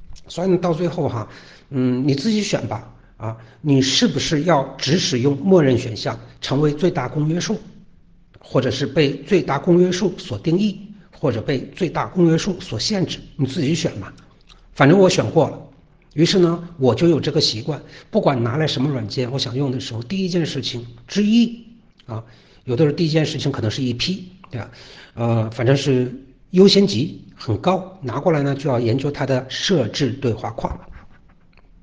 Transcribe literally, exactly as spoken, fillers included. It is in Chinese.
所以呢，到最后哈，嗯，你自己选吧，啊，你是不是要只使用默认选项，成为最大公约数，或者是被最大公约数所定义，或者被最大公约数所限制，你自己选吧。反正我选过了，于是呢，我就有这个习惯，不管拿来什么软件，我想用的时候，第一件事情之一啊，有的时候第一件事情可能是一批，对吧？呃，反正是优先级很高，拿过来呢就要研究它的设置对话框。